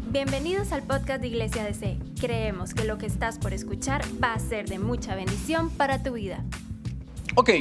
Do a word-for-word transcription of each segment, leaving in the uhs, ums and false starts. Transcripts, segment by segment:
Bienvenidos al podcast de Iglesia D C. Creemos que lo que estás por escuchar va a ser de mucha bendición para tu vida. Ok,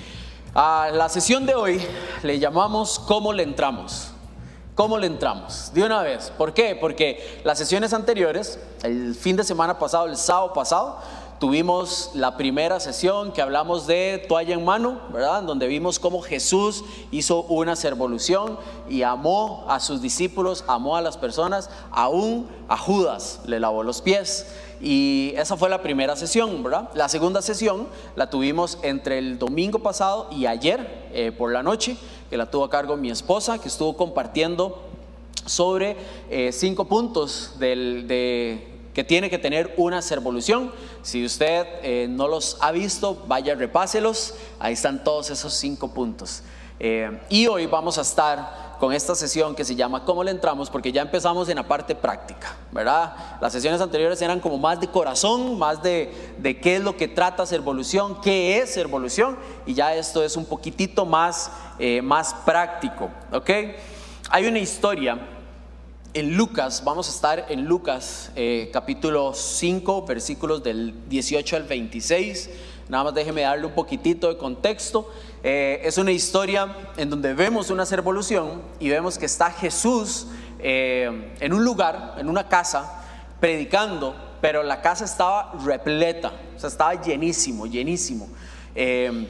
a la sesión de hoy le llamamos ¿Cómo le entramos? ¿Cómo le entramos? De una vez. ¿Por qué? Porque las sesiones anteriores, el fin de semana pasado, el sábado pasado, tuvimos la primera sesión que hablamos de toalla en mano, ¿verdad? En donde vimos cómo Jesús hizo una servolución y amó a sus discípulos, amó a las personas, aún a Judas le lavó los pies. Y esa fue la primera sesión, ¿verdad? La segunda sesión la tuvimos entre el domingo pasado y ayer eh, por la noche, que la tuvo a cargo mi esposa, que estuvo compartiendo sobre eh, cinco puntos del, de... que tiene que tener una servolución. Si usted eh, no los ha visto, vaya, repáselos. Ahí están todos esos cinco puntos. Eh, y hoy vamos a estar con esta sesión que se llama ¿Cómo le entramos? Porque ya empezamos en la parte práctica, ¿verdad? Las sesiones anteriores eran como más de corazón, más de, de qué es lo que trata servolución, qué es servolución, y ya esto es un poquitito más, eh, más práctico, ¿ok? Hay una historia en Lucas, vamos a estar en Lucas eh, capítulo cinco, versículos del dieciocho al veintiséis. Nada más déjeme darle un poquitito de contexto. Eh, es una historia en donde vemos una servolución y vemos que está Jesús eh, en un lugar, en una casa, predicando, pero la casa estaba repleta, o sea, estaba llenísimo, llenísimo. Eh,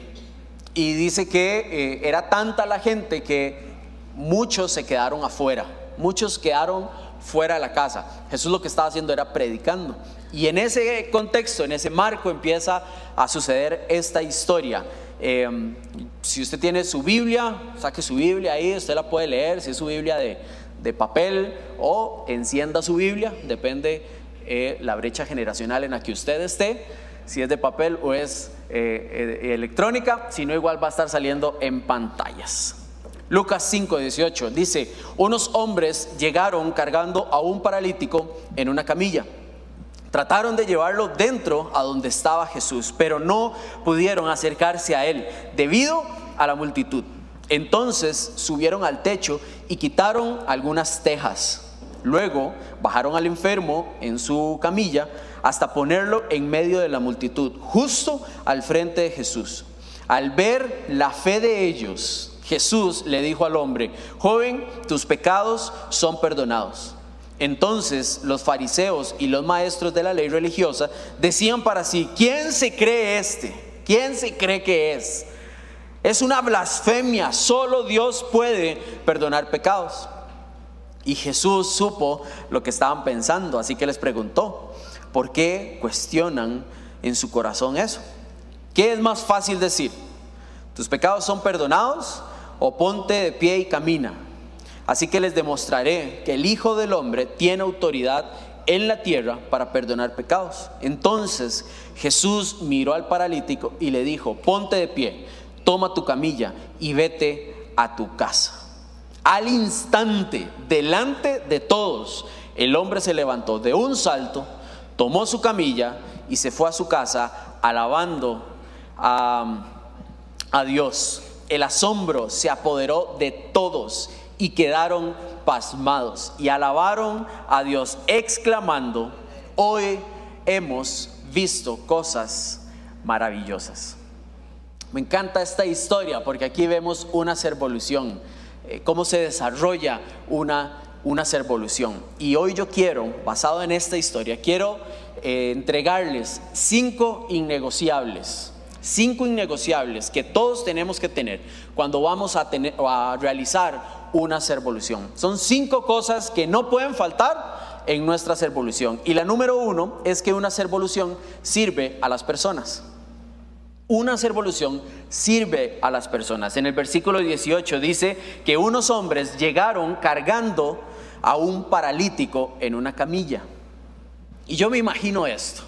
y dice que eh, era tanta la gente que muchos se quedaron afuera. Muchos quedaron fuera de la casa. Jesús lo que estaba haciendo era predicando. Y en ese contexto, en ese marco, empieza a suceder esta historia. Eh, si usted tiene su Biblia, saque su Biblia ahí, usted la puede leer. Si es su Biblia de, de papel, o encienda su Biblia, depende eh, la brecha generacional en la que usted esté, si es de papel o es eh, eh, electrónica. Si no, igual va a estar saliendo en pantallas. Lucas cinco dieciocho dice: unos hombres llegaron cargando a un paralítico en una camilla. Trataron de llevarlo dentro a donde estaba Jesús, pero no pudieron acercarse a él debido a la multitud. Entonces subieron al techo y quitaron algunas tejas. Luego bajaron al enfermo en su camilla hasta ponerlo en medio de la multitud, justo al frente de Jesús. Al ver la fe de ellos, Jesús le dijo al hombre: joven, tus pecados son perdonados. Entonces los fariseos y los maestros de la ley religiosa decían para sí: ¿quién se cree este? ¿Quién se cree que es? Es una blasfemia, solo Dios puede perdonar pecados. Y Jesús supo lo que estaban pensando, así que les preguntó: ¿por qué cuestionan en su corazón eso? ¿Qué es más fácil decir? ¿Tus pecados son perdonados? O ponte de pie y camina. Así que les demostraré que el Hijo del Hombre tiene autoridad en la tierra para perdonar pecados. Entonces Jesús miró al paralítico y le dijo: ponte de pie, toma tu camilla y vete a tu casa. Al instante, delante de todos, el hombre se levantó de un salto, tomó su camilla y se fue a su casa, alabando a, a Dios. El asombro se apoderó de todos y quedaron pasmados y alabaron a Dios, exclamando: hoy hemos visto cosas maravillosas. Me encanta esta historia porque aquí vemos una servolución, eh, cómo se desarrolla una, una servolución. Y hoy yo quiero, basado en esta historia, quiero eh, entregarles cinco innegociables. Cinco innegociables que todos tenemos que tener cuando vamos a, tener, a realizar una servolución. Son cinco cosas que no pueden faltar en nuestra servolución. Y la número uno es que una servolución sirve a las personas. Una servolución sirve a las personas. En el versículo dieciocho dice que unos hombres llegaron cargando a un paralítico en una camilla. Y yo me imagino esto.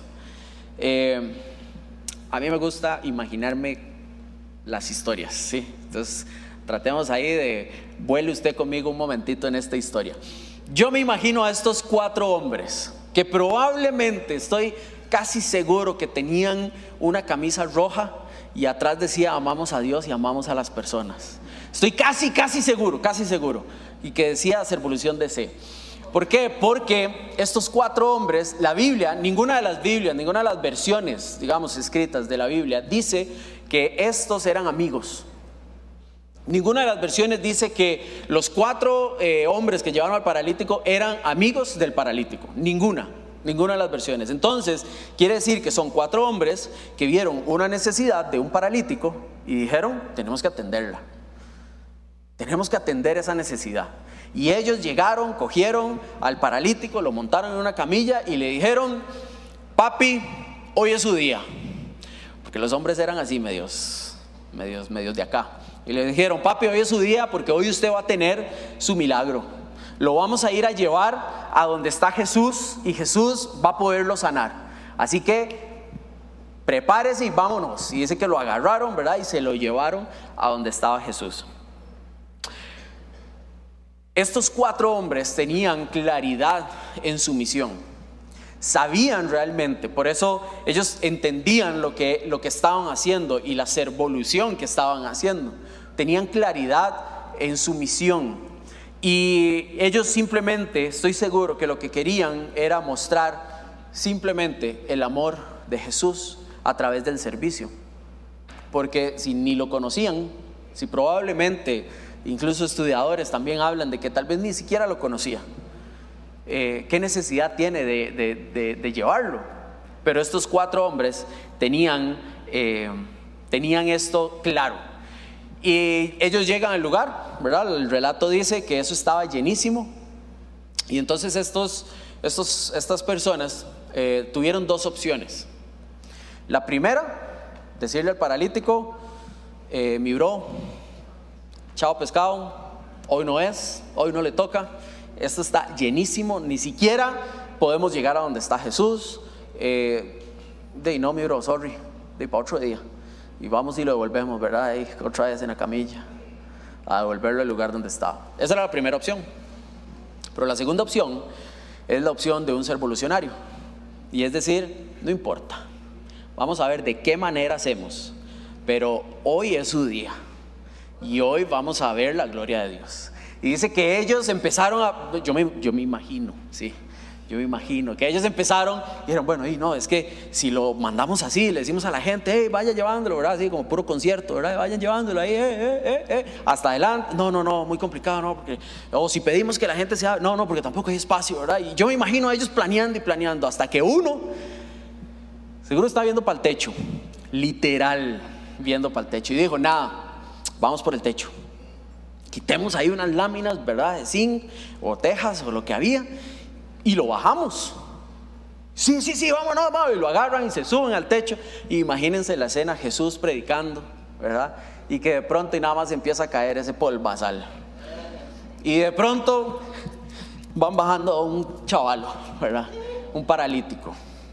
Eh... A mí me gusta imaginarme las historias, ¿sí? Entonces, tratemos ahí de, vuele usted conmigo un momentito en esta historia. Yo me imagino a estos cuatro hombres que probablemente, estoy casi seguro que tenían una camisa roja y atrás decía: amamos a Dios y amamos a las personas. Estoy casi, casi seguro, casi seguro. Y que decía Servolución D C. ¿Por qué? Porque estos cuatro hombres, la Biblia, ninguna de las Biblias, ninguna de las versiones, digamos, escritas de la Biblia, dice que estos eran amigos. Ninguna de las versiones dice que los cuatro eh, hombres que llevaron al paralítico eran amigos del paralítico. Ninguna, ninguna de las versiones. Entonces, quiere decir que son cuatro hombres que vieron una necesidad de un paralítico y dijeron, tenemos que atenderla. Tenemos que atender esa necesidad. Y ellos llegaron, cogieron al paralítico, lo montaron en una camilla y le dijeron, papi, hoy es su día. Porque los hombres eran así, medios, medios, medios de acá. Y le dijeron, papi, hoy es su día porque hoy usted va a tener su milagro. Lo vamos a ir a llevar a donde está Jesús y Jesús va a poderlo sanar. Así que prepárese y vámonos. Y dice que lo agarraron, ¿verdad? Y se lo llevaron a donde estaba Jesús. Estos cuatro hombres tenían claridad en su misión. Sabían realmente, por eso ellos entendían lo que, lo que estaban haciendo y la servolución que estaban haciendo. Tenían claridad en su misión y ellos simplemente, estoy seguro que lo que querían era mostrar simplemente el amor de Jesús a través del servicio. Porque si ni lo conocían, si probablemente, incluso estudiadores también hablan de que tal vez ni siquiera lo conocían. Eh, ¿Qué necesidad tiene de, de, de, de llevarlo? Pero estos cuatro hombres tenían, eh, tenían esto claro. Y ellos llegan al lugar, ¿verdad? El relato dice que eso estaba llenísimo. Y entonces estos, estos, estas personas eh, tuvieron dos opciones. La primera, decirle al paralítico, eh, mi bro, chao pescado, hoy no es, hoy no le toca. Esto está llenísimo, ni siquiera podemos llegar a donde está Jesús. Eh, de no, mi bro, sorry, de para otro día. Y vamos y lo devolvemos, ¿verdad? Ahí, otra vez en la camilla, a devolverlo al lugar donde estaba. Esa era la primera opción. Pero la segunda opción es la opción de un servolucionario. Y es decir, no importa, vamos a ver de qué manera hacemos, pero hoy es su día. Y hoy vamos a ver la gloria de Dios. Y dice que ellos empezaron a, yo me, yo me imagino, sí, yo me imagino que ellos empezaron y dijeron, bueno, y no, es que si lo mandamos así, le decimos a la gente, hey, vaya llevándolo, ¿verdad? Así como puro concierto, ¿verdad? Vayan llevándolo ahí, eh, eh, eh, eh, hasta adelante. No, no, no, muy complicado, no, porque, o si pedimos que la gente sea, no, no, porque tampoco hay espacio, ¿verdad? Y yo me imagino a ellos planeando y planeando, hasta que uno, seguro está viendo para el techo, literal, viendo para el techo, y dijo, nada, vamos por el techo. Quitemos ahí unas láminas, ¿verdad? De zinc o tejas o lo que había y lo bajamos. Sí, sí, sí, vámonos, vamos. Y lo agarran y se suben al techo. Y imagínense la escena, Jesús predicando, ¿verdad? Y que de pronto y nada más empieza a caer ese polvazal. Y de pronto van bajando a un chavalo, ¿verdad? Un paralítico.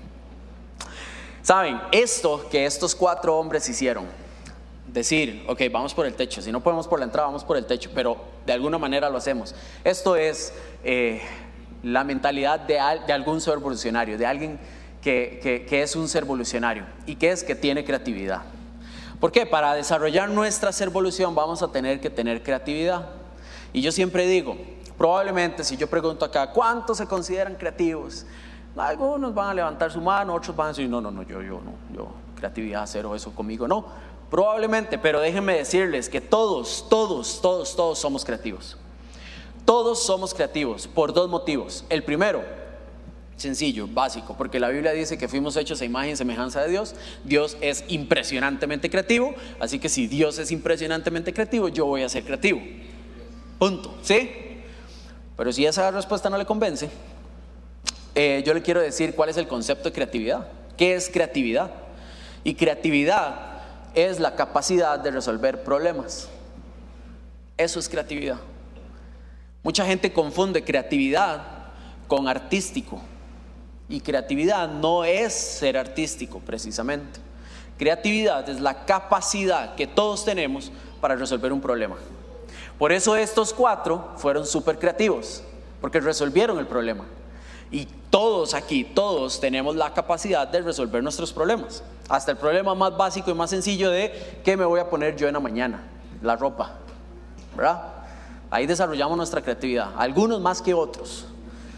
¿Saben? Esto que estos cuatro hombres hicieron, decir, ok, vamos por el techo, si no podemos por la entrada, vamos por el techo, pero de alguna manera lo hacemos. Esto es eh, la mentalidad de, de algún servolucionario, de alguien que, que, que es un servolucionario y que es que tiene creatividad. ¿Por qué? Para desarrollar nuestra servolución vamos a tener que tener creatividad. Y yo siempre digo, probablemente si yo pregunto acá, ¿cuántos se consideran creativos? Algunos van a levantar su mano, otros van a decir, no, no, no, yo, yo, no, yo, creatividad cero, eso conmigo no. Probablemente, pero déjenme decirles que todos, todos, todos, todos somos creativos. Todos somos creativos por dos motivos. El primero, sencillo, básico, porque la Biblia dice que fuimos hechos a imagen y semejanza de Dios. Dios es impresionantemente creativo, así que si Dios es impresionantemente creativo, yo voy a ser creativo. Punto, ¿sí? Pero si esa respuesta no le convence, eh, yo le quiero decir cuál es el concepto de creatividad. ¿Qué es creatividad? Y creatividad es la capacidad de resolver problemas. Eso es creatividad. Mucha gente confunde creatividad con artístico. Y creatividad no es ser artístico precisamente. Creatividad es la capacidad que todos tenemos para resolver un problema. Por eso estos cuatro fueron súper creativos, porque resolvieron el problema. Y todos aquí, todos tenemos la capacidad de resolver nuestros problemas. Hasta el problema más básico y más sencillo de ¿qué me voy a poner yo en la mañana? La ropa, ¿verdad? Ahí desarrollamos nuestra creatividad, algunos más que otros.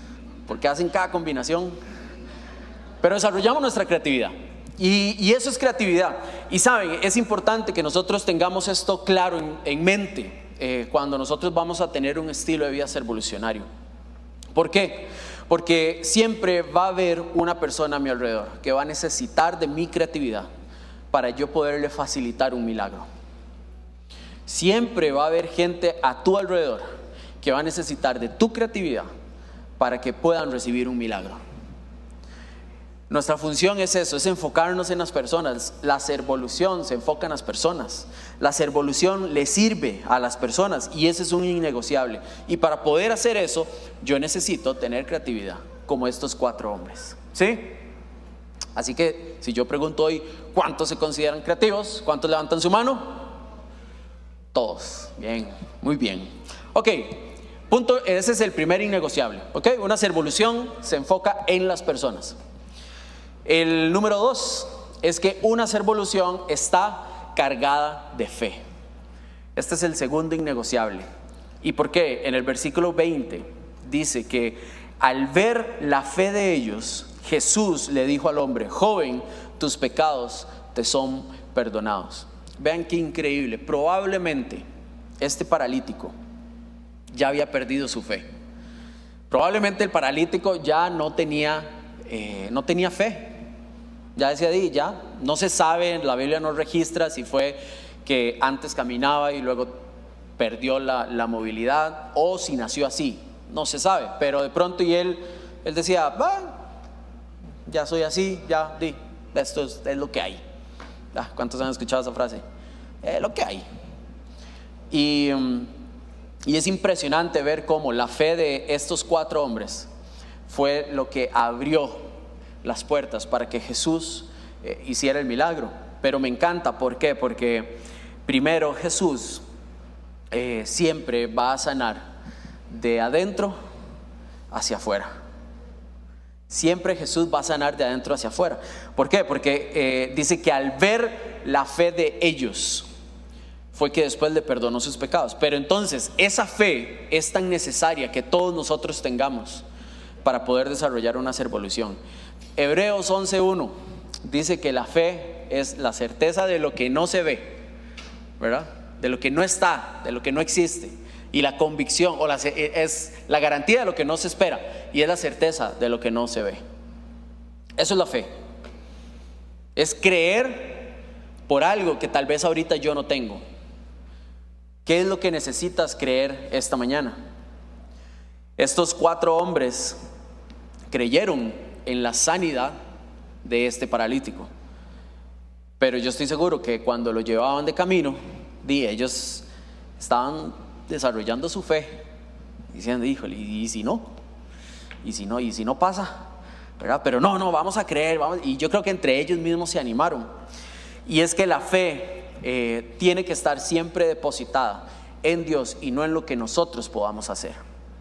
porque hacen cada combinación. Pero desarrollamos nuestra creatividad. Y, y eso es creatividad. Y saben, es importante que nosotros tengamos esto claro en, en mente eh, cuando nosotros vamos a tener un estilo de vida revolucionario. ¿Por qué? Porque siempre va a haber una persona a mi alrededor que va a necesitar de mi creatividad para yo poderle facilitar un milagro. Siempre va a haber gente a tu alrededor que va a necesitar de tu creatividad para que puedan recibir un milagro. Nuestra función es eso, es enfocarnos en las personas. La servolución se enfoca en las personas. La servolución le sirve a las personas y ese es un innegociable. Y para poder hacer eso, yo necesito tener creatividad, como estos cuatro hombres. ¿Sí? Así que si yo pregunto hoy, ¿cuántos se consideran creativos? ¿Cuántos levantan su mano? Todos. Bien, muy bien. Ok, punto, ese es el primer innegociable. Ok, una servolución se enfoca en las personas. El número dos es que una servolución está cargada de fe. Este es el segundo innegociable. ¿Y por qué? En el versículo veinte dice que al ver la fe de ellos, Jesús le dijo al hombre: joven, tus pecados te son perdonados. Vean qué increíble. Probablemente este paralítico ya había perdido su fe. Probablemente el paralítico ya no tenía, eh, no tenía fe. Ya decía, di, ya no se sabe, la Biblia no registra si fue que antes caminaba y luego perdió la, la movilidad o si nació así, no se sabe. Pero de pronto y él, él decía, ya soy así, ya di, esto es, es lo que hay. Ah, ¿cuántos han escuchado esa frase? Es lo que hay. Y, y es impresionante ver cómo la fe de estos cuatro hombres fue lo que abrió las puertas para que Jesús eh, hiciera el milagro. Pero me encanta, ¿por qué? Porque primero Jesús eh, siempre va a sanar de adentro hacia afuera. Siempre Jesús va a sanar de adentro hacia afuera. ¿Por qué? Porque eh, dice que al ver la fe de ellos fue que después le perdonó sus pecados. Pero entonces esa fe es tan necesaria que todos nosotros tengamos para poder desarrollar una servolución. Hebreos once uno dice que la fe es la certeza de lo que no se ve, ¿verdad? De lo que no está, de lo que no existe. Y la convicción o la, es la garantía de lo que no se espera y es la certeza de lo que no se ve. Eso es la fe. Es creer por algo que tal vez ahorita yo no tengo. ¿Qué es lo que necesitas creer esta mañana? Estos cuatro hombres creyeron en la sanidad de este paralítico, pero yo estoy seguro que cuando lo llevaban de camino, di, ellos estaban desarrollando su fe, diciendo, híjole, ¿y, y si no? ¿Y si no? ¿Y si no pasa? ¿Verdad? Pero no, no, vamos a creer, vamos. Y yo creo que entre ellos mismos se animaron. Y es que la fe eh, tiene que estar siempre depositada en Dios y no en lo que nosotros podamos hacer.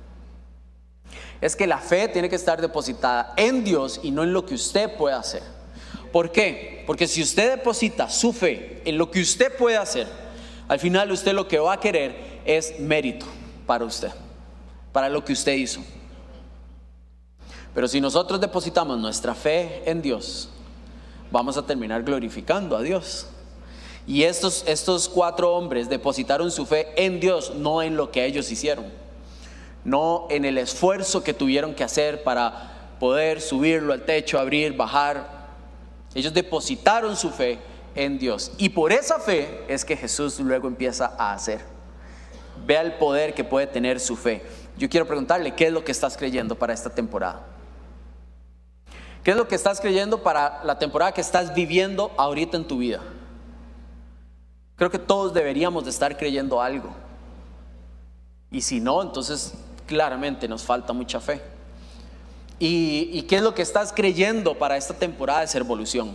Es que la fe tiene que estar depositada en Dios y no en lo que usted pueda hacer. ¿Por qué? Porque si usted deposita su fe en lo que usted puede hacer, al final usted lo que va a querer es mérito para usted, para lo que usted hizo. Pero si nosotros depositamos nuestra fe en Dios, vamos a terminar glorificando a Dios. Y estos, estos cuatro hombres depositaron su fe en Dios, no en lo que ellos hicieron. No en el esfuerzo que tuvieron que hacer para poder subirlo al techo, abrir, bajar. Ellos depositaron su fe en Dios. Y por esa fe es que Jesús luego empieza a hacer. Vea el poder que puede tener su fe. Yo quiero preguntarle, ¿qué es lo que estás creyendo para esta temporada? ¿Qué es lo que estás creyendo para la temporada que estás viviendo ahorita en tu vida? Creo que todos deberíamos de estar creyendo algo. Y si no, entonces claramente nos falta mucha fe. ¿Y, y qué es lo que estás creyendo para esta temporada de servolución?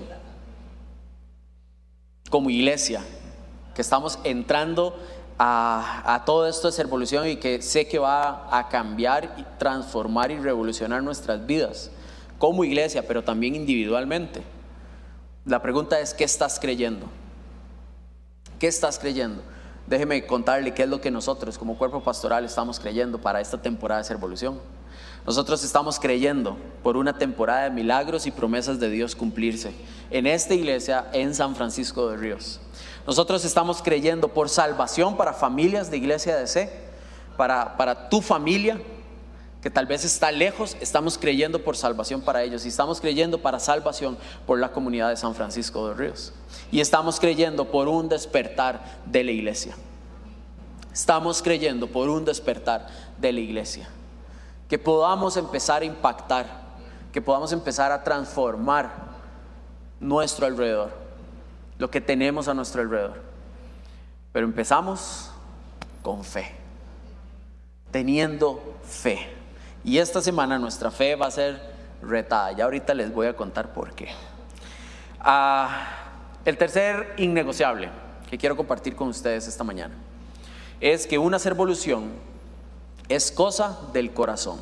Como iglesia, que estamos entrando a, a todo esto de servolución y que sé que va a cambiar y transformar y revolucionar nuestras vidas como iglesia, pero también individualmente. La pregunta es, ¿qué estás creyendo? ¿Qué estás creyendo? Déjeme contarle qué es lo que nosotros como cuerpo pastoral estamos creyendo para esta temporada de servolución. Nosotros estamos creyendo por una temporada de milagros y promesas de Dios cumplirse en esta iglesia en San Francisco de Ríos. Nosotros estamos creyendo por salvación para familias de Iglesia de C, para, para tu familia que tal vez está lejos. Estamos creyendo por salvación para ellos, y estamos creyendo para salvación por la comunidad de San Francisco de Ríos, y estamos creyendo por un despertar de la iglesia. Estamos creyendo por un despertar de la iglesia, que podamos empezar a impactar, que podamos empezar a transformar nuestro alrededor, lo que tenemos a nuestro alrededor. Pero empezamos con fe, teniendo fe. Y esta semana nuestra fe va a ser retada. Ya ahorita les voy a contar por qué. Ah, el tercer innegociable que quiero compartir con ustedes esta mañana es que una servolución es cosa del corazón.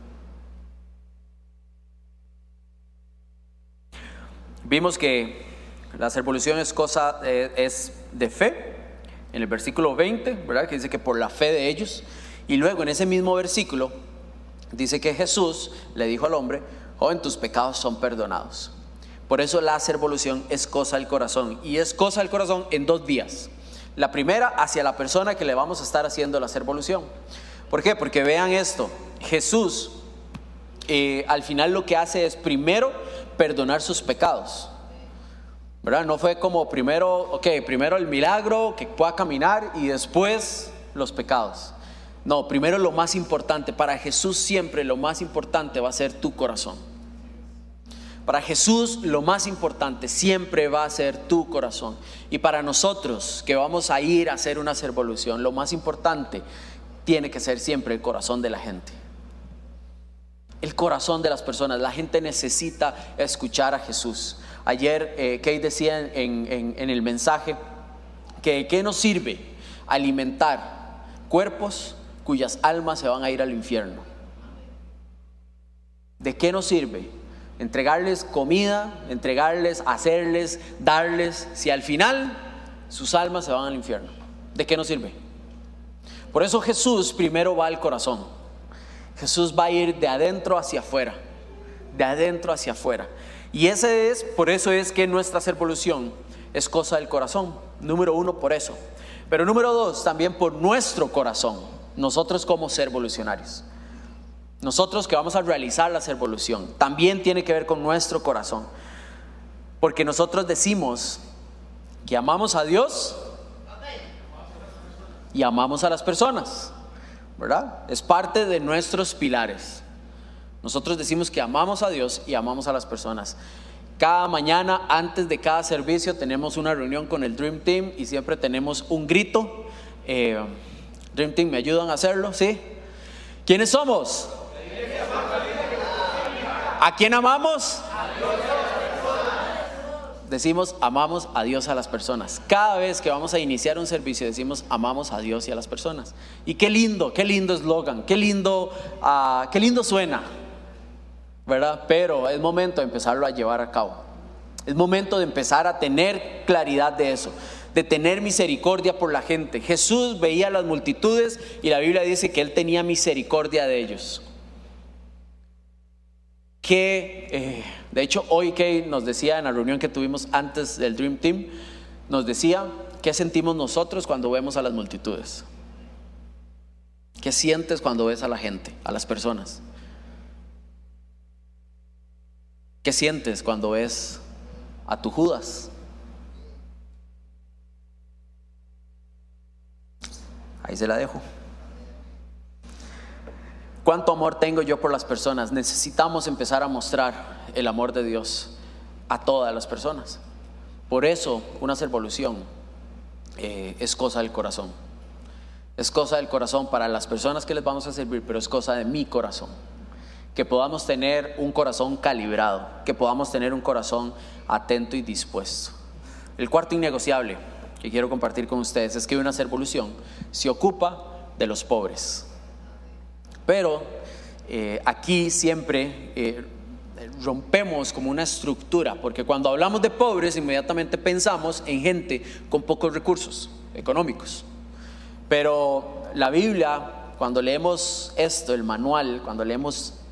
Vimos que la servolución es cosa eh, es de fe en el versículo veinte, ¿verdad? Que dice que por la fe de ellos. Y luego en ese mismo versículo dice que Jesús le dijo al hombre: joven, tus pecados son perdonados. Por eso la servolución es cosa del corazón, y es cosa del corazón en dos vías. La primera, hacia la persona que le vamos a estar haciendo la servolución. ¿Por qué? Porque vean esto, Jesús eh, al final lo que hace es primero perdonar sus pecados, ¿verdad? No fue como primero, ok, primero el milagro, que pueda caminar, y después los pecados. No, primero lo más importante. Para Jesús siempre lo más importante va a ser tu corazón. Para Jesús lo más importante siempre va a ser tu corazón. Y para nosotros que vamos a ir a hacer una servolución, lo más importante tiene que ser siempre el corazón de la gente. El corazón de las personas. La gente necesita escuchar a Jesús. Ayer eh, Kate decía en, en, en el mensaje que ¿qué nos sirve alimentar cuerpos cuyas almas se van a ir al infierno? ¿De qué nos sirve entregarles comida, entregarles, hacerles, darles, si al final sus almas se van al infierno? ¿De qué nos sirve? Por eso Jesús primero va al corazón. Jesús va a ir de adentro hacia afuera, de adentro hacia afuera. Y ese es, por eso es que nuestra servolución es cosa del corazón. Número uno, por eso. Pero número dos, también por nuestro corazón. Nosotros como servolucionarios, nosotros que vamos a realizar la servolución, también tiene que ver con nuestro corazón. Porque nosotros decimos que amamos a Dios y amamos a las personas, ¿verdad? Es parte de nuestros pilares. Nosotros decimos que amamos a Dios y amamos a las personas. Cada mañana antes de cada servicio tenemos una reunión con el Dream Team y siempre tenemos un grito. eh, Dream Team, ¿me ayudan a hacerlo? ¿Sí? ¿Quiénes somos? ¿A quién amamos? Decimos amamos a Dios, a las personas. Cada vez que vamos a iniciar un servicio decimos amamos a Dios y a las personas. Y qué lindo, qué lindo eslogan, qué lindo, uh, qué lindo suena, ¿verdad? Pero es momento de empezarlo a llevar a cabo. Es momento de empezar a tener claridad de eso, de tener misericordia por la gente. Jesús veía a las multitudes y la Biblia dice que Él tenía misericordia de ellos. Que, eh, de hecho, hoy Kay nos decía en la reunión que tuvimos antes del Dream Team, nos decía, ¿qué sentimos nosotros cuando vemos a las multitudes? ¿Qué sientes cuando ves a la gente, a las personas? ¿Qué sientes cuando ves a tu Judas? Ahí se la dejo. ¿Cuánto amor tengo yo por las personas? Necesitamos empezar a mostrar el amor de Dios a todas las personas. Por eso una servolución eh, es cosa del corazón. Es cosa del corazón para las personas que les vamos a servir, pero es cosa de mi corazón. Que podamos tener un corazón calibrado, que podamos tener un corazón atento y dispuesto. El cuarto innegociable que quiero compartir con ustedes es que una servolución se ocupa de los pobres. Pero eh, aquí siempre eh, rompemos como una estructura, porque cuando hablamos de pobres inmediatamente pensamos en gente con pocos recursos económicos. Pero la Biblia, cuando leemos esto, el manual, cuando leemos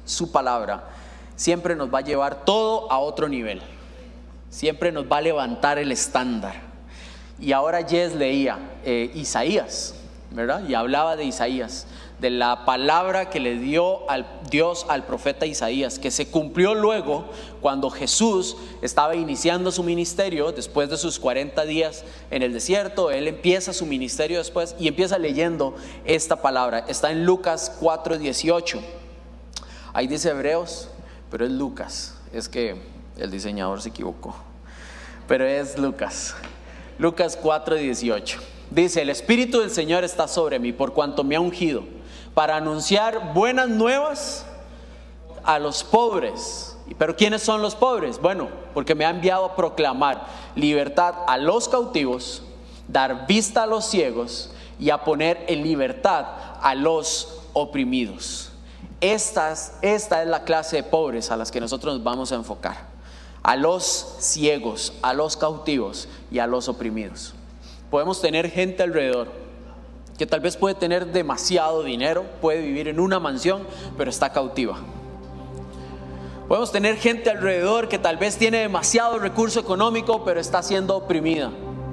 su palabra, siempre nos va a llevar todo a otro nivel. Siempre nos va a levantar el estándar. Y ahora Jess leía eh, Isaías, ¿verdad? Y hablaba de Isaías, de la palabra que le dio al Dios al profeta Isaías, que se cumplió luego cuando Jesús estaba iniciando su ministerio después de sus cuarenta días en el desierto. Él empieza su ministerio después y empieza leyendo esta palabra. Está en Lucas cuatro dieciocho. Ahí dice Hebreos, pero es Lucas. Es que el diseñador se equivocó, pero es Lucas. Lucas cuatro dieciocho. Dice: el Espíritu del Señor está sobre mí, por cuanto me ha ungido para anunciar buenas nuevas a los pobres. ¿Pero quiénes son los pobres? Bueno, porque me ha enviado a proclamar libertad a los cautivos, dar vista a los ciegos y a poner en libertad a los oprimidos. Estas, esta es la clase de pobres a las que nosotros nos vamos a enfocar: a los ciegos, a los cautivos y a los oprimidos. Podemos tener gente alrededor que tal vez puede tener demasiado dinero, puede vivir en una mansión, pero está cautiva. Podemos tener gente alrededor que tal vez tiene demasiado recurso económico, pero está siendo oprimida.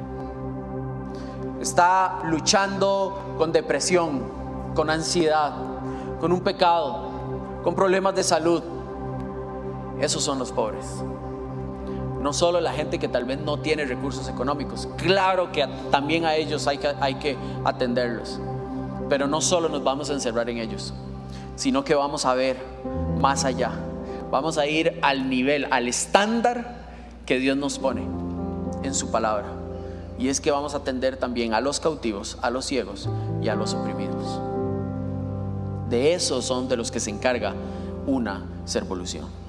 Está luchando con depresión, con ansiedad, con un pecado, con problemas de salud. Esos son los pobres. No solo la gente que tal vez no tiene recursos económicos. Claro que también a ellos hay que, hay que atenderlos, pero no solo nos vamos a encerrar en ellos, sino que vamos a ver más allá. Vamos a ir al nivel, al estándar que Dios nos pone en su palabra. Y es que vamos a atender también a los cautivos, a los ciegos y a los oprimidos. De esos son de los que se encarga una servolución.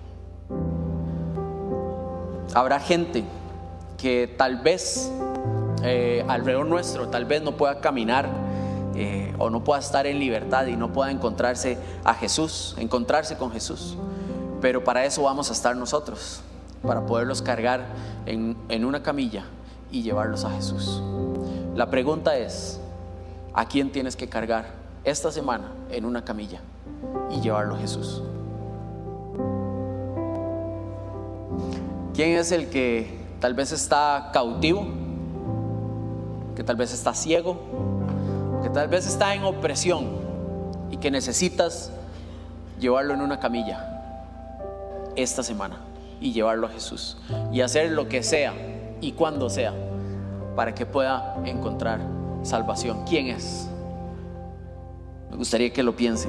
Habrá gente que tal vez eh, alrededor nuestro tal vez no pueda caminar eh, o no pueda estar en libertad y no pueda encontrarse a Jesús, encontrarse con Jesús. Pero para eso vamos a estar nosotros, para poderlos cargar en, en una camilla y llevarlos a Jesús. La pregunta es: ¿a quién tienes que cargar esta semana en una camilla y llevarlo a Jesús? ¿Quién es el que tal vez está cautivo, que tal vez está ciego, que tal vez está en opresión y que necesitas llevarlo en una camilla esta semana y llevarlo a Jesús y hacer lo que sea y cuando sea para que pueda encontrar salvación? ¿Quién es? Me gustaría que lo piensen.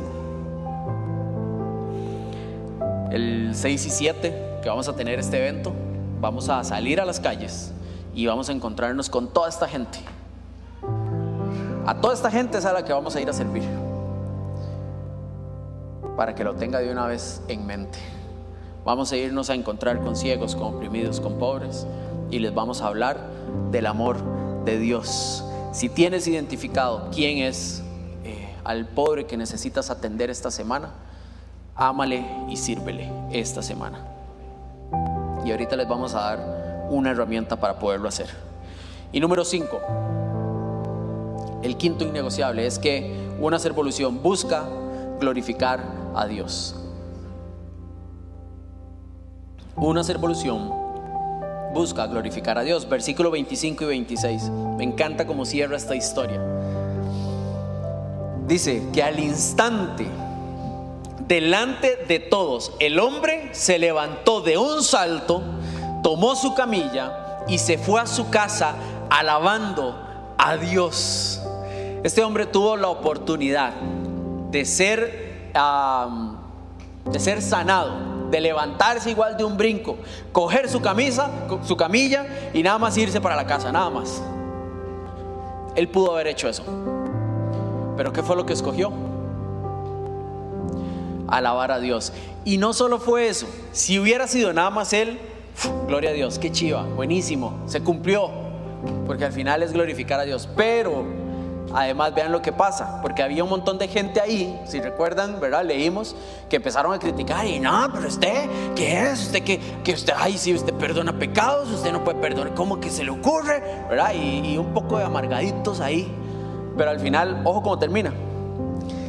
El seis y siete que vamos a tener este evento, vamos a salir a las calles y vamos a encontrarnos con toda esta gente. A toda esta gente es a la que vamos a ir a servir, para que lo tenga de una vez en mente. Vamos a irnos a encontrar con ciegos, con oprimidos, con pobres, y les vamos a hablar del amor de Dios. Si tienes identificado quién es eh, al pobre que necesitas atender esta semana, ámale y sírvele esta semana. Y ahorita les vamos a dar una herramienta para poderlo hacer. Y número cinco, el quinto innegociable, es que una servolución busca glorificar a Dios. Una servolución busca glorificar a Dios. Versículo veinticinco y veintiséis. Me encanta cómo cierra esta historia. Dice que al instante, delante de todos, el hombre se levantó de un salto, tomó su camilla y se fue a su casa alabando a Dios. Este hombre tuvo la oportunidad de ser, um, de ser sanado, de levantarse igual de un brinco, coger su camisa, su camilla y nada más irse para la casa, nada más. Él pudo haber hecho eso, pero ¿qué fue lo que escogió? Alabar a Dios. Y no solo fue eso, si hubiera sido nada más él, gloria a Dios, qué chiva, buenísimo, se cumplió, porque al final es glorificar a Dios. Pero además vean lo que pasa, porque había un montón de gente ahí, si recuerdan, ¿verdad? Leímos que empezaron a criticar y no, pero usted, ¿qué es? Usted que, que usted, ay, si usted perdona pecados, usted no puede perdonar, ¿cómo que se le ocurre? ¿Verdad? Y, y un poco de amargaditos ahí, pero al final, ojo cómo termina.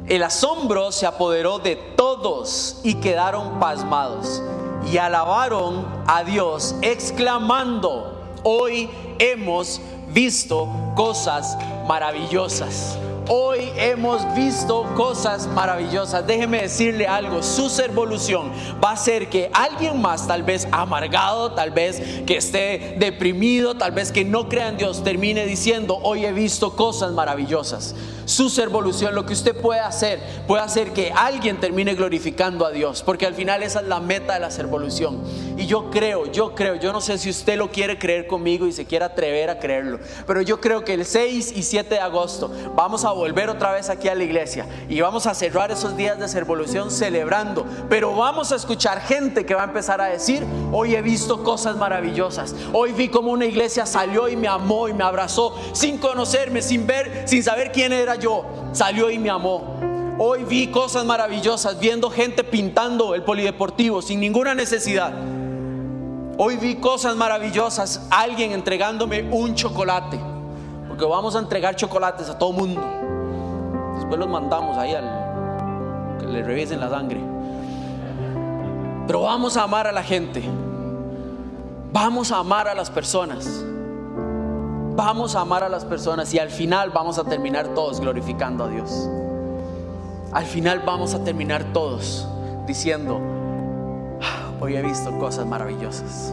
El asombro se apoderó de todos y quedaron pasmados y alabaron a Dios exclamando: hoy hemos visto cosas maravillosas. Hoy hemos visto cosas maravillosas. Déjeme decirle algo: su servolución va a hacer que alguien más, tal vez amargado, tal vez que esté deprimido, tal vez que no crea en Dios, termine diciendo: hoy he visto cosas maravillosas. Su servolución, lo que usted puede hacer, puede hacer que alguien termine glorificando a Dios, porque al final esa es la meta de la servolución. Y yo creo, yo creo, yo no sé si usted lo quiere creer conmigo y se quiere atrever a creerlo, pero yo creo que el seis y siete de agosto vamos a volver otra vez aquí a la iglesia y vamos a cerrar esos días de servolución celebrando, pero vamos a escuchar gente que va a empezar a decir: hoy he visto cosas maravillosas. Hoy vi como una iglesia salió y me amó y me abrazó sin conocerme, sin ver, sin saber quién era yo, salió y me amó. Hoy vi cosas maravillosas viendo gente pintando el polideportivo sin ninguna necesidad. Hoy vi cosas maravillosas, alguien entregándome un chocolate, porque vamos a entregar chocolates a todo mundo. Después los mandamos ahí al que le revisen la sangre. Pero vamos a amar a la gente, vamos a amar a las personas, vamos a amar a las personas y al final vamos a terminar todos glorificando a Dios. Al final vamos a terminar todos diciendo: hoy he visto cosas maravillosas.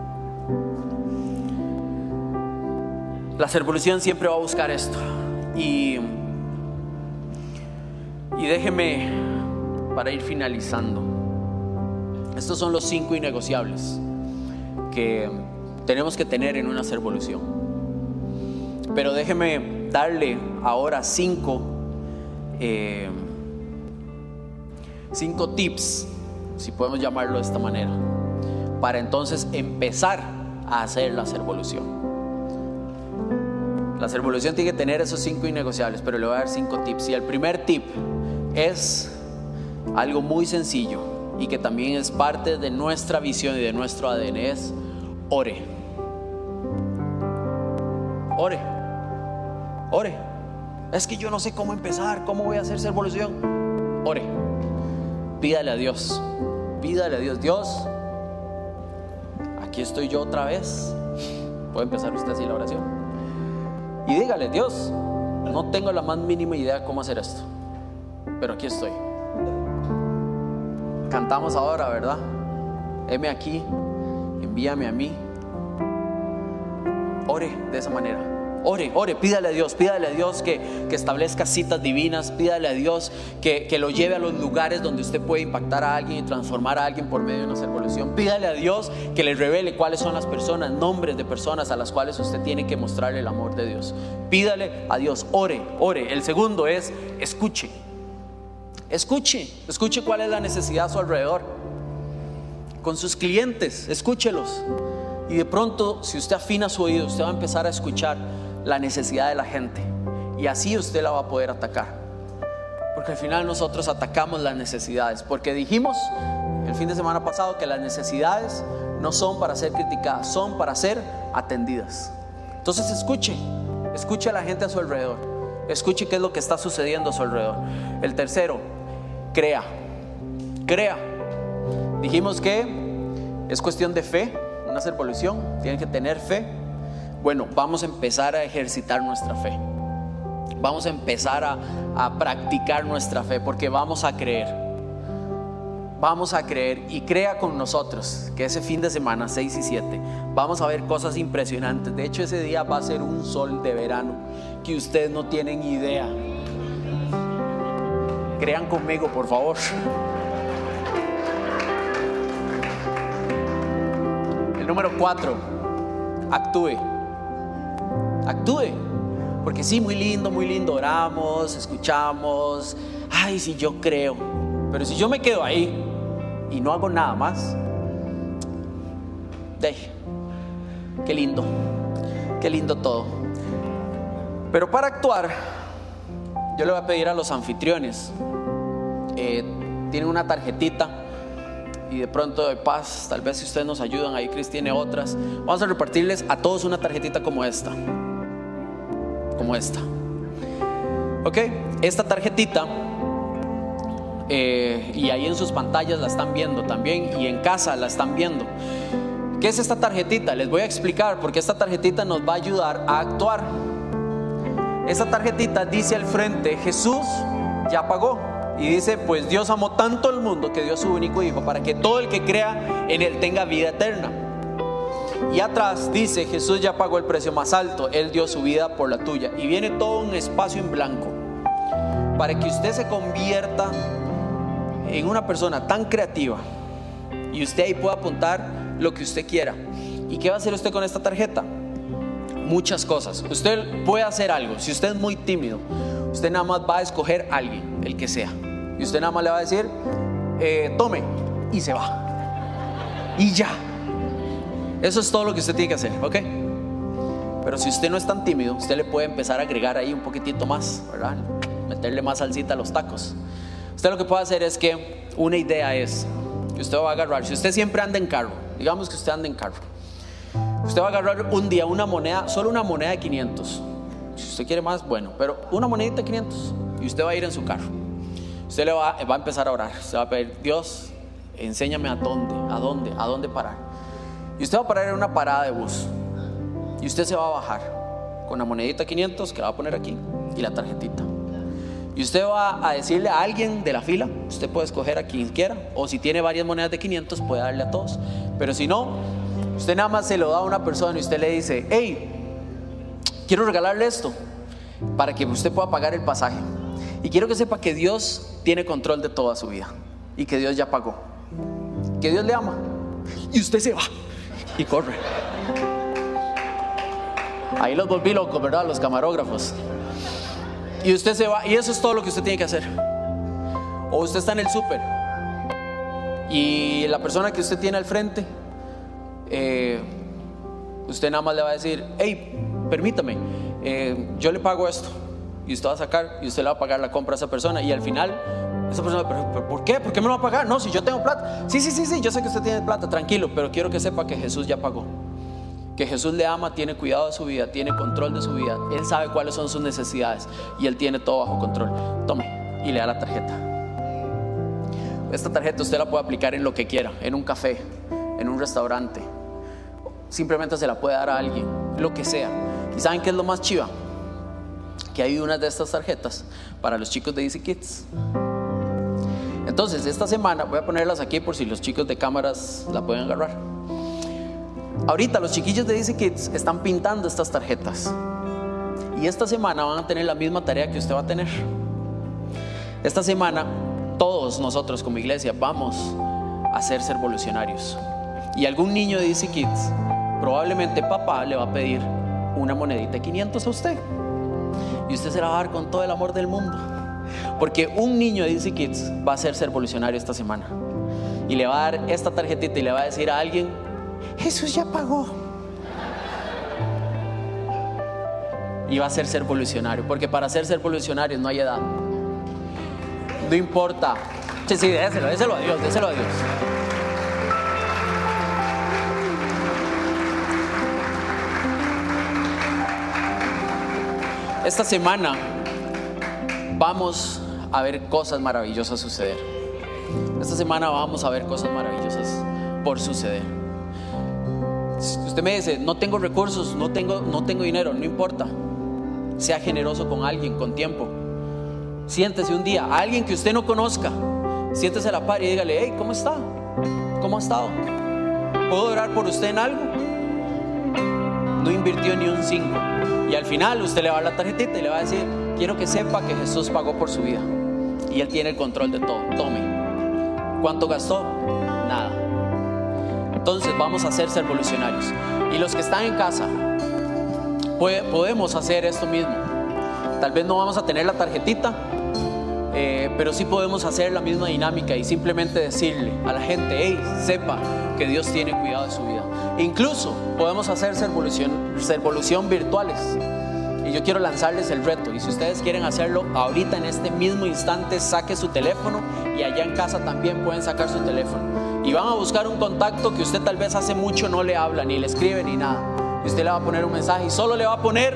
La servolución siempre va a buscar esto. Y, y déjeme, para ir finalizando, estos son los cinco innegociables que tenemos que tener en una servolución. Pero déjeme darle ahora cinco eh, cinco tips, si podemos llamarlo de esta manera, para entonces empezar a hacer la servolución. La servolución tiene que tener esos cinco innegociables, pero le voy a dar cinco tips. Y el primer tip es algo muy sencillo y que también es parte de nuestra visión y de nuestro A D N: es ore. Ore. Ore. Es que yo no sé cómo empezar, cómo voy a hacer servolución. Ore. Pídale a Dios. Pídale a Dios: Dios, aquí estoy yo otra vez. Puede empezar usted así la oración. Y dígale: Dios, no tengo la más mínima idea cómo hacer esto, pero aquí estoy. Cantamos ahora, ¿verdad? Heme aquí, envíame a mí. Ore de esa manera. Ore, ore, pídale a Dios, pídale a Dios que, que establezca citas divinas, pídale a Dios que, que lo lleve a los lugares donde usted puede impactar a alguien y transformar a alguien por medio de una servolución. Pídale a Dios que le revele cuáles son las personas, nombres de personas a las cuales usted tiene que mostrarle el amor de Dios. Pídale a Dios, ore, ore. El segundo es: escuche. Escuche, escuche cuál es la necesidad a su alrededor. Con sus clientes, escúchelos. Y de pronto, si usted afina su oído, usted va a empezar a escuchar la necesidad de la gente, y así usted la va a poder atacar. Porque al final nosotros atacamos las necesidades, porque dijimos el fin de semana pasado que las necesidades no son para ser criticadas, son para ser atendidas. Entonces escuche, escuche a la gente a su alrededor, escuche qué es lo que está sucediendo a su alrededor. El tercero, crea. Crea. Dijimos que es cuestión de fe. Una servolución tiene que tener fe. Bueno, vamos a empezar a ejercitar nuestra fe. Vamos a empezar a, a practicar nuestra fe, porque vamos a creer. Vamos a creer y crea con nosotros que ese fin de semana seis y siete vamos a ver cosas impresionantes. De hecho, ese día va a ser un sol de verano que ustedes no tienen idea. Crean conmigo, por favor. El número cuatro, actúe. Actúe. Porque sí, muy lindo, muy lindo, oramos, escuchamos, ay, si yo creo, pero si yo me quedo ahí y no hago nada más, deje, qué lindo, qué lindo todo. Pero para actuar, yo le voy a pedir a los anfitriones, eh, tienen una tarjetita, y de pronto de paz, tal vez si ustedes nos ayudan, ahí Cris tiene otras, vamos a repartirles a todos una tarjetita como esta. Como esta. Ok, esta tarjetita eh, y ahí en sus pantallas la están viendo también, y en casa la están viendo. ¿Qué es esta tarjetita? Les voy a explicar, porque esta tarjetita nos va a ayudar a actuar. Esta tarjetita dice al frente: Jesús ya pagó. Y dice: pues Dios amó tanto al mundo que dio a su único hijo para que todo el que crea en él tenga vida eterna. Y atrás dice: Jesús ya pagó el precio más alto, él dio su vida por la tuya. Y viene todo un espacio en blanco para que usted se convierta en una persona tan creativa y usted ahí pueda apuntar lo que usted quiera. ¿Y qué va a hacer usted con esta tarjeta? Muchas cosas. Usted puede hacer algo. Si usted es muy tímido, usted nada más va a escoger a alguien, el que sea, y usted nada más le va a decir: eh, tome, y se va, y ya. Eso es todo lo que usted tiene que hacer, ¿ok? Pero si usted no es tan tímido, usted le puede empezar a agregar ahí un poquitito más, ¿verdad? Meterle más salsita a los tacos. Usted lo que puede hacer es que una idea es que usted va a agarrar, si usted siempre anda en carro, digamos que usted anda en carro, usted va a agarrar un día una moneda, solo una moneda de quinientos. Si usted quiere más, bueno, pero una monedita de quinientos, y usted va a ir en su carro. Usted le va, va a empezar a orar. Usted va a pedir: Dios, enséñame a dónde, a dónde, a dónde parar. Y usted va a parar en una parada de bus, y usted se va a bajar con la monedita de quinientos que la va a poner aquí y la tarjetita. Y usted va a decirle a alguien de la fila, usted puede escoger a quien quiera, o si tiene varias monedas de quinientos puede darle a todos. Pero si no, usted nada más se lo da a una persona y usted le dice: hey, quiero regalarle esto para que usted pueda pagar el pasaje. Y quiero que sepa que Dios tiene control de toda su vida y que Dios ya pagó, que Dios le ama. Y usted se va y corre. Ahí los volví locos, ¿verdad? Los camarógrafos. Y usted se va, y eso es todo lo que usted tiene que hacer. O usted está en el súper y la persona que usted tiene al frente, eh, usted nada más le va a decir: hey, permítame, eh, yo le pago esto. Y usted va a sacar y usted le va a pagar la compra a esa persona. Y al final esa persona: ¿pero, pero por qué? ¿Por qué me lo va a pagar? No, si yo tengo plata. Sí, sí, sí, sí, yo sé que usted tiene plata, tranquilo, pero quiero que sepa que Jesús ya pagó, que Jesús le ama, tiene cuidado de su vida, tiene control de su vida. Él sabe cuáles son sus necesidades y Él tiene todo bajo control. Tome, y le da la tarjeta. Esta tarjeta usted la puede aplicar en lo que quiera, en un café, en un restaurante. Simplemente se la puede dar a alguien, lo que sea. ¿Y saben qué es lo más chiva? Que hay unas de estas tarjetas para los chicos de Easy Kids. Entonces esta semana voy a ponerlas aquí por si los chicos de cámaras la pueden agarrar. Ahorita los chiquillos de Easy Kids están pintando estas tarjetas, y esta semana van a tener la misma tarea que usted va a tener. Esta semana todos nosotros como iglesia vamos a ser servolucionarios, y algún niño de Easy Kids, probablemente papá, le va a pedir una monedita de quinientos a usted, y usted se la va a dar con todo el amor del mundo, porque un niño de Easy Kids va a ser servolucionario esta semana, y le va a dar esta tarjetita y le va a decir a alguien: Jesús ya pagó. Y va a ser servolucionario, porque para ser servolucionario no hay edad, no importa. Sí, sí, déselo, déselo a Dios, déselo a Dios. Esta semana vamos a ver cosas maravillosas suceder. Esta semana vamos a ver cosas maravillosas por suceder. Usted me dice: no tengo recursos, no tengo, no tengo dinero, no importa. Sea generoso con alguien, con tiempo. Siéntese un día, a alguien que usted no conozca, siéntese a la par y dígale: hey, ¿cómo está? ¿Cómo ha estado? ¿Puedo orar por usted en algo? No invirtió ni un cinco. Y al final usted le va a dar la tarjetita y le va a decir: quiero que sepa que Jesús pagó por su vida y Él tiene el control de todo. Tome. ¿Cuánto gastó? Nada. Entonces vamos a ser servolucionarios. Y los que están en casa, puede, podemos hacer esto mismo. Tal vez no vamos a tener la tarjetita, eh, pero sí podemos hacer la misma dinámica y simplemente decirle a la gente: hey, sepa que Dios tiene cuidado de su vida. E incluso podemos hacer servolución, servolución virtuales. Y yo quiero lanzarles el reto, y si ustedes quieren hacerlo ahorita en este mismo instante, saque su teléfono, y allá en casa también pueden sacar su teléfono y van a buscar un contacto que usted tal vez hace mucho no le habla, ni le escribe, ni nada, y usted le va a poner un mensaje y solo le va a poner: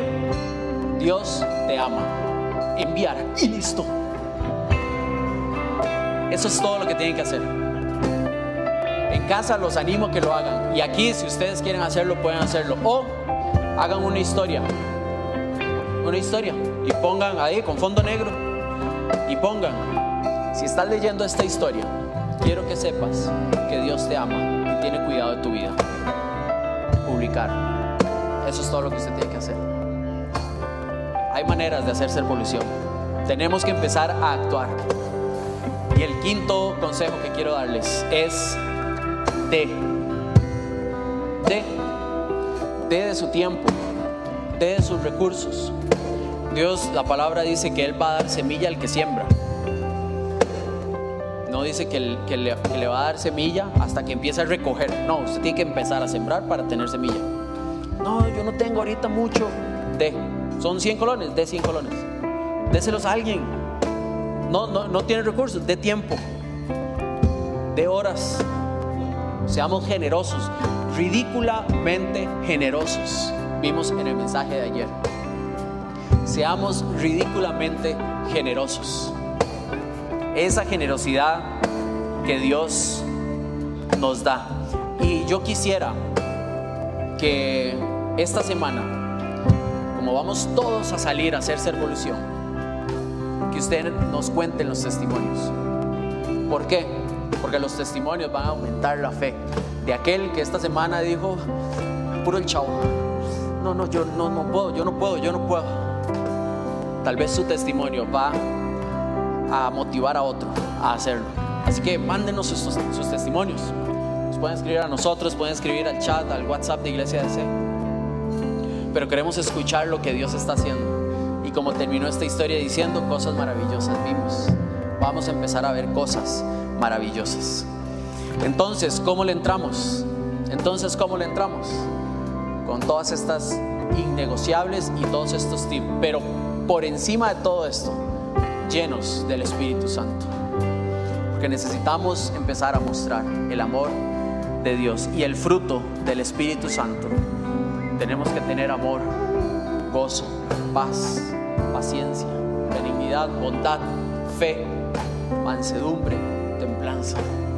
Dios te ama, enviar, y listo. Eso es todo lo que tienen que hacer. En casa los animo a que lo hagan. Y aquí, si ustedes quieren hacerlo, pueden hacerlo. O hagan una historia. Una historia. Y pongan ahí con fondo negro. Y pongan: si estás leyendo esta historia, quiero que sepas que Dios te ama y tiene cuidado de tu vida. Publicar. Eso es todo lo que usted tiene que hacer. Hay maneras de hacer Ser Volución. Tenemos que empezar a actuar. Y el quinto consejo que quiero darles es: de, de, de de su tiempo, de de sus recursos. Dios, la palabra dice que Él va a dar semilla al que siembra. No dice que, el, que, le, que le va a dar semilla hasta que empiece a recoger. No, usted tiene que empezar a sembrar para tener semilla. No, yo no tengo ahorita mucho. De, son cien colones, de cien colones. Déselos a alguien. No, no, no tiene recursos, de tiempo, de horas. Seamos generosos, ridículamente generosos. Vimos en el mensaje de ayer. Seamos ridículamente generosos. Esa generosidad que Dios nos da. Y yo quisiera que esta semana, como vamos todos a salir a hacer Ser Volución, que ustedes nos cuenten los testimonios. ¿Por qué? Porque los testimonios van a aumentar la fe de aquel que esta semana dijo: puro el chavo, no, no, yo no, no puedo, yo no puedo, yo no puedo. Tal vez su testimonio va a motivar a otro a hacerlo. Así que mándenos sus, sus testimonios. Nos pueden escribir a nosotros, pueden escribir al chat, al WhatsApp de Iglesia D C. Pero queremos escuchar lo que Dios está haciendo. Y como terminó esta historia diciendo, cosas maravillosas vimos. Vamos a empezar a ver cosas maravillosas. Entonces, ¿cómo le entramos? Entonces, ¿cómo le entramos? Con todas estas innegociables y todos estos tips. Pero por encima de todo esto, llenos del Espíritu Santo. Porque necesitamos empezar a mostrar el amor de Dios y el fruto del Espíritu Santo. Tenemos que tener amor, gozo, paz, paciencia, benignidad, bondad, fe, mansedumbre, templanza.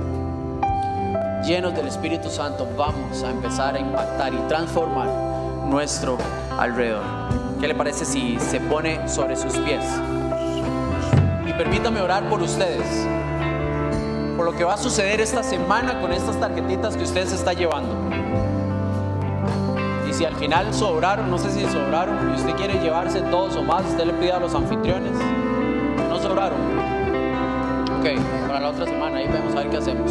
Llenos del Espíritu Santo, vamos a empezar a impactar y transformar nuestro alrededor. ¿Qué le parece si se pone sobre sus pies? Y permítame orar por ustedes, por lo que va a suceder esta semana con estas tarjetitas que ustedes están llevando. Y si al final sobraron, no sé si sobraron, y usted quiere llevarse todos o más, usted le pide a los anfitriones. No sobraron. Ok, para la otra semana, ahí vamos a ver qué hacemos.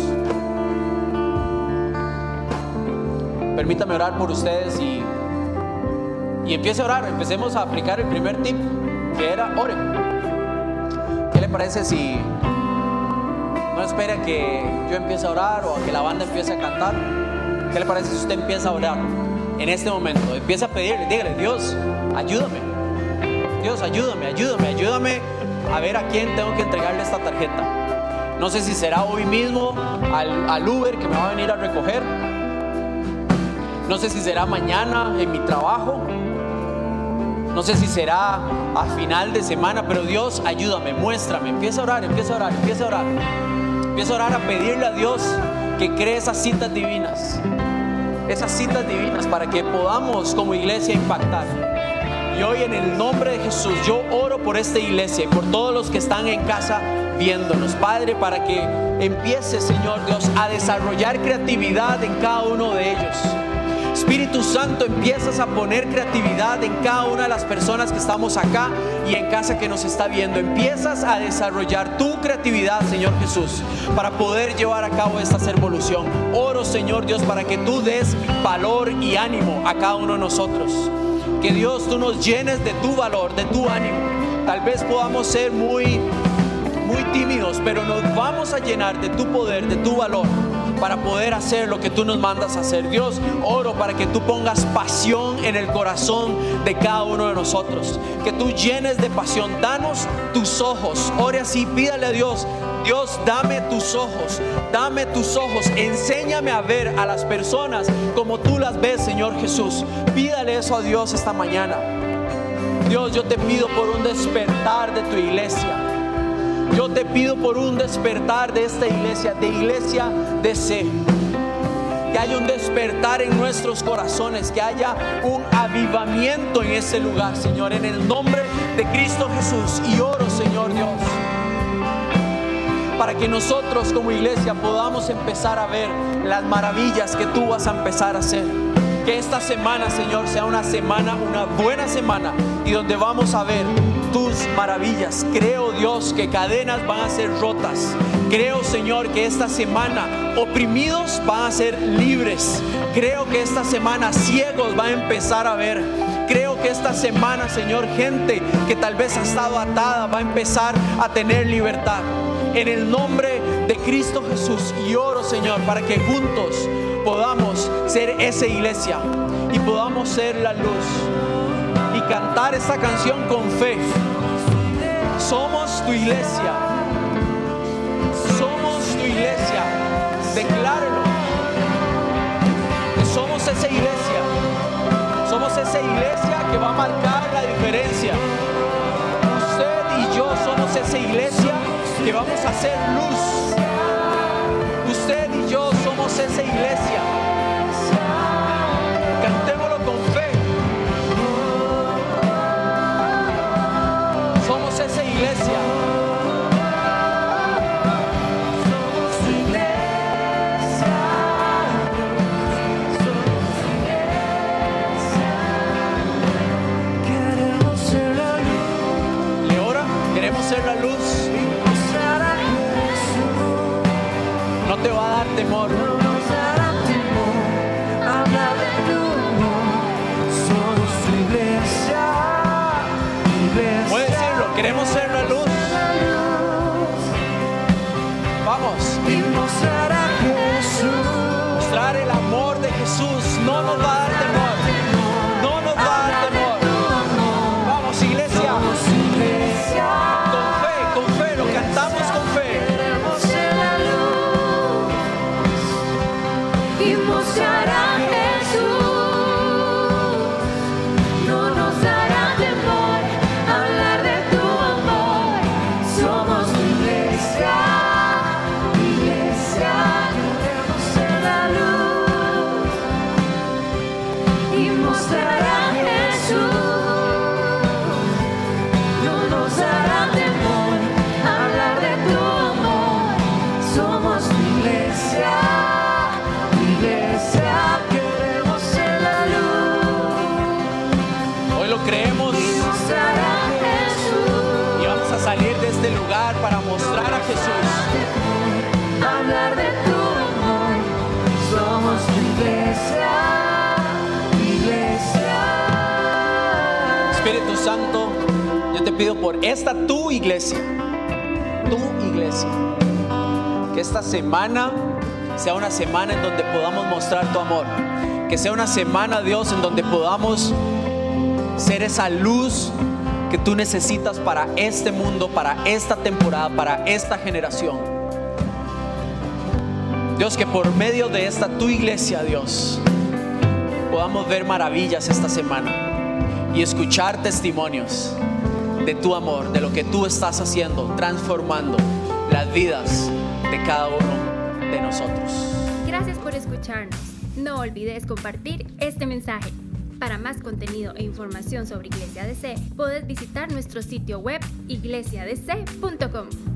Permítame orar por ustedes y, y empiece a orar. Empecemos a aplicar el primer tip, que era ore. ¿Qué le parece si no espera que yo empiece a orar o a que la banda empiece a cantar? ¿Qué le parece si usted empieza a orar en este momento? Empieza a pedirle, dígale: Dios, ayúdame. Dios, ayúdame, ayúdame, ayúdame a ver a quién tengo que entregarle esta tarjeta. No sé si será hoy mismo al, al Uber que me va a venir a recoger. No sé si será mañana en mi trabajo. No sé si será a final de semana. Pero Dios, ayúdame, muéstrame. Empieza a orar, empieza a orar, empieza a orar. Empieza a orar, a pedirle a Dios que cree esas citas divinas. Esas citas divinas para que podamos como iglesia impactar. Y hoy en el nombre de Jesús yo oro por esta iglesia y por todos los que están en casa viéndonos, Padre, para que empiece, Señor Dios, a desarrollar creatividad en cada uno de ellos. Espíritu Santo, empiezas a poner creatividad en cada una de las personas que estamos acá y en casa que nos está viendo. Empiezas a desarrollar tu creatividad, Señor Jesús, para poder llevar a cabo esta Ser Volución. Oro, Señor Dios, para que tú des valor y ánimo a cada uno de nosotros. Que Dios, tú nos llenes de tu valor, de tu ánimo. Tal vez podamos ser muy, muy tímidos, pero nos vamos a llenar de tu poder, de tu valor, para poder hacer lo que tú nos mandas a hacer. Dios, oro para que tú pongas pasión en el corazón de cada uno de nosotros, que tú llenes de pasión. Danos tus ojos. Ore así, pídale a Dios: Dios, dame tus ojos, dame tus ojos, enséñame a ver a las personas como tú las ves, Señor Jesús. Pídale eso a Dios esta mañana. Dios, yo te pido por un despertar de tu iglesia. Yo te pido por un despertar de esta iglesia, de Iglesia D C. Que haya un despertar en nuestros corazones, que haya un avivamiento en ese lugar, Señor, en el nombre de Cristo Jesús. Y oro, Señor Dios, para que nosotros como iglesia podamos empezar a ver las maravillas que tú vas a empezar a hacer. Que esta semana, Señor, sea una semana, una buena semana, y donde vamos a ver tus maravillas. Creo, Dios, que cadenas van a ser rotas. Creo, Señor, que esta semana oprimidos van a ser libres. Creo que esta semana ciegos van a empezar a ver. Creo que esta semana, Señor, gente que tal vez ha estado atada va a empezar a tener libertad. En el nombre de Cristo Jesús, y oro, Señor, para que juntos podamos ser esa iglesia y podamos ser la luz y cantar esta canción con fe. Somos tu iglesia. Somos tu iglesia. Declárelo. Que somos esa iglesia. Somos esa iglesia que va a marcar la diferencia. Usted y yo somos esa iglesia que vamos a hacer luz. Usted y yo somos esa iglesia. Cantémoslo con fe. Somos esa iglesia. ¿Le ora? Queremos ser la luz. No te va a dar temor. Puedes decirlo, queremos ser la luz. Vamos. Mostrar el amor de Jesús. No nos va a dar temor. No nos va a dar temor. Vamos, iglesia. Con fe, con fe, lo cantamos con fe. Y mostrar a Jesús, no nos dará temor hablar de tu amor. Somos tu iglesia, iglesia, queremos ser la luz. Y mostrar a Jesús, no nos dará temor hablar de tu amor. Somos tu iglesia. Hoy lo creemos y vamos a salir de este lugar para mostrar a Jesús. Hablar de tu amor. Somos tu iglesia, iglesia. Espíritu Santo, yo te pido por esta tu iglesia, tu iglesia, que esta semana sea una semana en donde podamos mostrar tu amor. Que sea una semana, Dios, en donde podamos ser esa luz que tú necesitas para este mundo, para esta temporada, para esta generación. Dios, que por medio de esta tu iglesia, Dios, podamos ver maravillas esta semana y escuchar testimonios de tu amor, de lo que tú estás haciendo, transformando las vidas de cada uno de nosotros. Gracias por escucharnos. No olvides compartir este mensaje. Para más contenido e información sobre Iglesia D C, puedes visitar nuestro sitio web iglesia d c punto com.